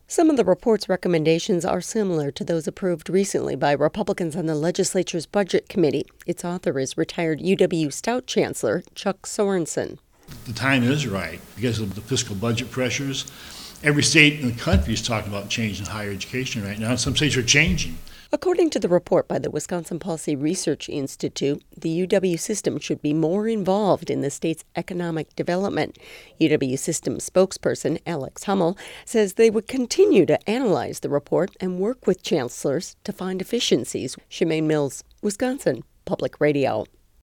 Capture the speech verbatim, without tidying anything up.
Some of the report's recommendations are similar to those approved recently by Republicans on the legislature's Budget Committee. Its author is retired U W Stout Chancellor Chuck Sorensen. The time is right because of the fiscal budget pressures. Every state in the country is talking about change in higher education right now, and some states are changing. According to the report by the Wisconsin Policy Research Institute, the U W system should be more involved in the state's economic development. U W system spokesperson Alex Hummel says they would continue to analyze the report and work with chancellors to find efficiencies. Shemaine Mills, Wisconsin Public Radio.